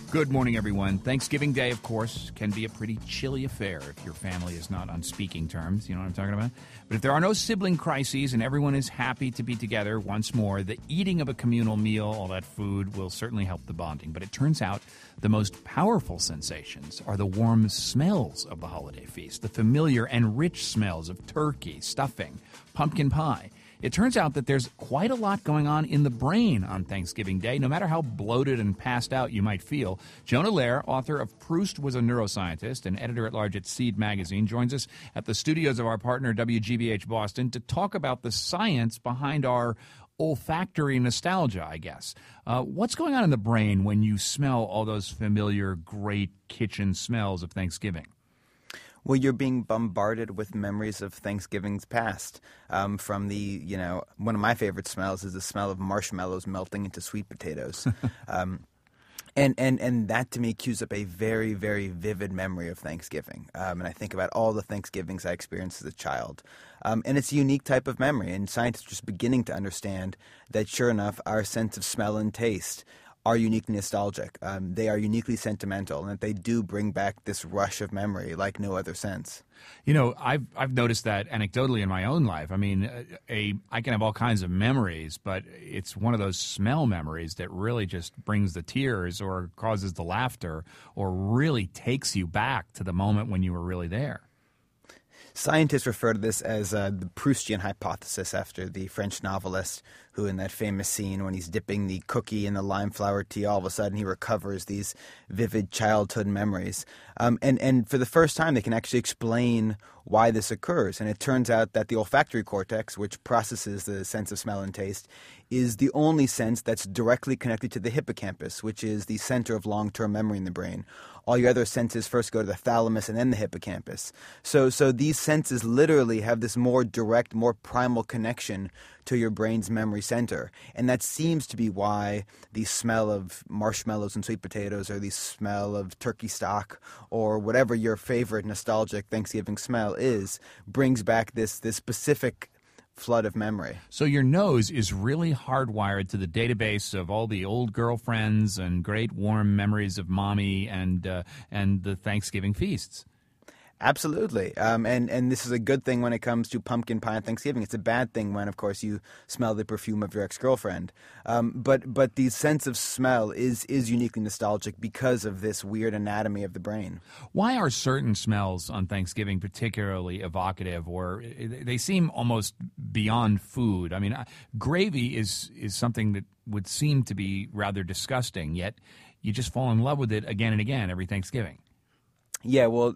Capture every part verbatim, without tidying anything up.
Good morning, everyone. Thanksgiving Day, of course, can be a pretty chilly affair if your family is not on speaking terms. You know what I'm talking about? But if there are no sibling crises and everyone is happy to be together once more, the eating of a communal meal, all that food, will certainly help the bonding. But it turns out the most powerful sensations are the warm smells of the holiday feast, the familiar and rich smells of turkey, stuffing, pumpkin pie. It turns out that there's quite a lot going on in the brain on Thanksgiving Day, no matter how bloated and passed out you might feel. Jonah Lehrer, author of Proust Was a Neuroscientist and editor-at-large at Seed Magazine, joins us at the studios of our partner W G B H Boston to talk about the science behind our olfactory nostalgia, I guess. Uh, what's going on in the brain when you smell all those familiar, great kitchen smells of Thanksgiving? Well, you're being bombarded with memories of Thanksgivings past. Um, from the, you know, one of my favorite smells is the smell of marshmallows melting into sweet potatoes. um, and, and, and that, to me, cues up a very, very vivid memory of Thanksgiving. Um, and I think about all the Thanksgivings I experienced as a child. Um, and it's a unique type of memory. And scientists are just beginning to understand that, sure enough, our sense of smell and taste are uniquely nostalgic. Um, they are uniquely sentimental, and that they do bring back this rush of memory like no other sense. You know, I've I've noticed that anecdotally in my own life. I mean, a, a I can have all kinds of memories, but it's one of those smell memories that really just brings the tears or causes the laughter or really takes you back to the moment when you were really there. Scientists refer to this as uh, the Proustian hypothesis, after the French novelist who, in that famous scene when he's dipping the cookie in the lime flower tea, all of a sudden he recovers these vivid childhood memories. Um, and, and for the first time, they can actually explain why this occurs. And it turns out that the olfactory cortex, which processes the sense of smell and taste, is the only sense that's directly connected to the hippocampus, which is the center of long-term memory in the brain. All your other senses first go to the thalamus and then the hippocampus. So, so these senses literally have this more direct, more primal connection to your brain's memory center. And that seems to be why the smell of marshmallows and sweet potatoes, or the smell of turkey stock, or whatever your favorite nostalgic Thanksgiving smell is, brings back this, this specific flood of memory. So your nose is really hardwired to the database of all the old girlfriends and great warm memories of mommy and uh, and the Thanksgiving feasts. Absolutely. Um, and, and this is a good thing when it comes to pumpkin pie and Thanksgiving. It's a bad thing when, of course, you smell the perfume of your ex-girlfriend. Um, but but the sense of smell is, is uniquely nostalgic because of this weird anatomy of the brain. Why are certain smells on Thanksgiving particularly evocative, or they seem almost beyond food? I mean, gravy is, is something that would seem to be rather disgusting, yet you just fall in love with it again and again every Thanksgiving. Yeah, well,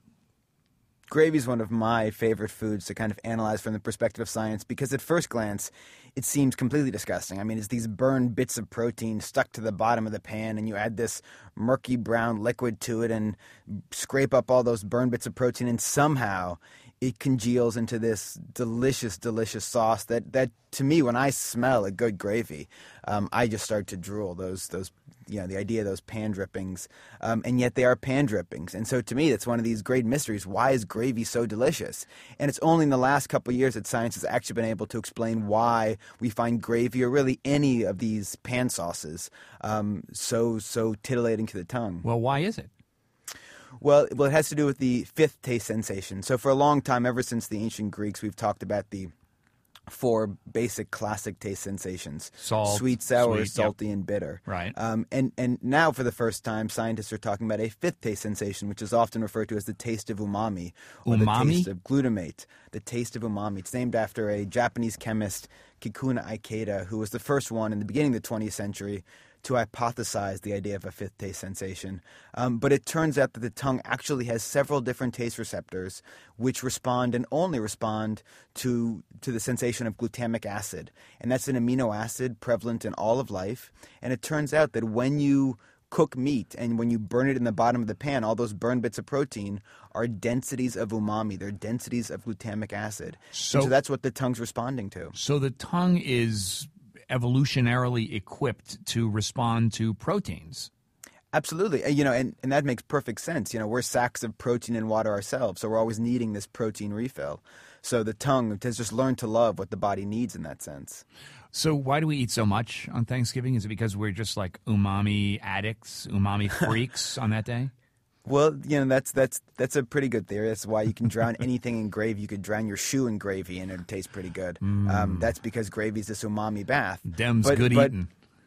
gravy is one of my favorite foods to kind of analyze from the perspective of science, because at first glance, it seems completely disgusting. I mean, it's these burned bits of protein stuck to the bottom of the pan, and you add this murky brown liquid to it and scrape up all those burned bits of protein, and somehow it congeals into this delicious, delicious sauce that, that to me, when I smell a good gravy, um, I just start to drool. Those, those, you know, the idea of those pan drippings, um, and yet they are pan drippings. And so to me, that's one of these great mysteries. Why is gravy so delicious? And it's only in the last couple of years that science has actually been able to explain why we find gravy, or really any of these pan sauces, um, so, so titillating to the tongue. Well, why is it? Well, well, it has to do with the fifth taste sensation. So for a long time, ever since the ancient Greeks, we've talked about the four basic classic taste sensations: salt, sweet, sour, sweet, salty, yep. and bitter. Right. Um, and, and now, for the first time, scientists are talking about a fifth taste sensation, which is often referred to as the taste of umami, or umami? the taste of glutamate. The taste of umami. It's named after a Japanese chemist, Kikuno Ikeda, who was the first one in the beginning of the twentieth century to hypothesize the idea of a fifth taste sensation. Um, but it turns out that the tongue actually has several different taste receptors which respond, and only respond, to, to the sensation of glutamic acid. And that's an amino acid prevalent in all of life. And it turns out that when you cook meat and when you burn it in the bottom of the pan, all those burned bits of protein are densities of umami. They're densities of glutamic acid. So, so that's what the tongue's responding to. So the tongue is evolutionarily equipped to respond to proteins. Absolutely. You know, and, and that makes perfect sense. You know, we're sacks of protein and water ourselves, so we're always needing this protein refill. So the tongue has just learned to love what the body needs in that sense. So why do we eat so much on Thanksgiving? Is it because we're just like umami addicts, umami freaks on that day? Well, you know, that's that's that's a pretty good theory. That's why you can drown anything in gravy. You could drown your shoe in gravy and it would taste pretty good. Mm. Um, that's because gravy is this umami bath. Dem's but, good but, eating.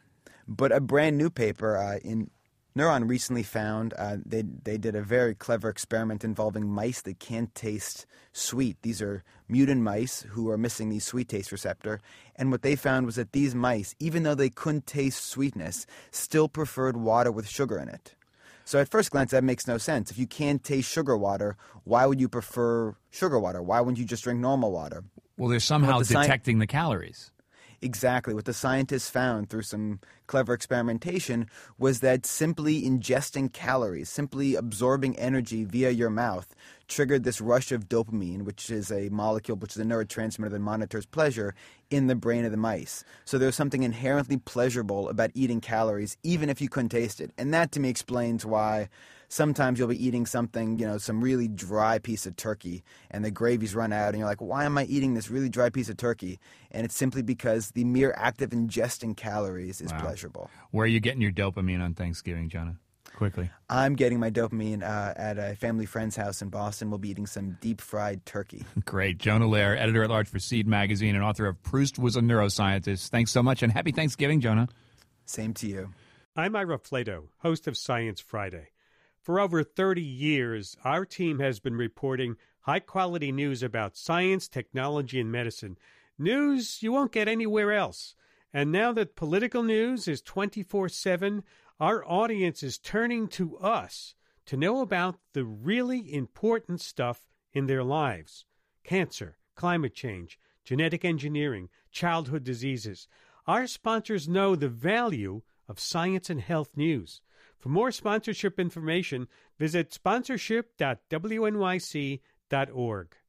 But a brand new paper uh, in Neuron recently found uh, they they did a very clever experiment involving mice that can't taste sweet. These are mutant mice who are missing the sweet taste receptor. And what they found was that these mice, even though they couldn't taste sweetness, still preferred water with sugar in it. So at first glance, that makes no sense. If you can't taste sugar water, why would you prefer sugar water? Why wouldn't you just drink normal water? Well, they're somehow the detecting sci- the calories. Exactly. What the scientists found through some clever experimentation was that simply ingesting calories, simply absorbing energy via your mouth, triggered this rush of dopamine, which is a molecule, which is a neurotransmitter that monitors pleasure, in the brain of the mice. So there's something inherently pleasurable about eating calories, even if you couldn't taste it. And that, to me, explains why sometimes you'll be eating something, you know, some really dry piece of turkey, and the gravy's run out, and you're like, why am I eating this really dry piece of turkey? And it's simply because the mere act of ingesting calories is wow. pleasurable. Where are you getting your dopamine on Thanksgiving, Jonah? Quickly. I'm getting my dopamine uh, at a family friend's house in Boston. We'll be eating some deep-fried turkey. Great. Jonah Lehrer, editor-at-large for Seed Magazine and author of Proust Was a Neuroscientist. Thanks so much, and happy Thanksgiving, Jonah. Same to you. I'm Ira Flato, host of Science Friday. For over thirty years, our team has been reporting high-quality news about science, technology, and medicine. News you won't get anywhere else. And now that political news is twenty-four seven, our audience is turning to us to know about the really important stuff in their lives. Cancer, climate change, genetic engineering, childhood diseases. Our sponsors know the value of science and health news. For more sponsorship information, visit sponsorship dot w n y c dot org.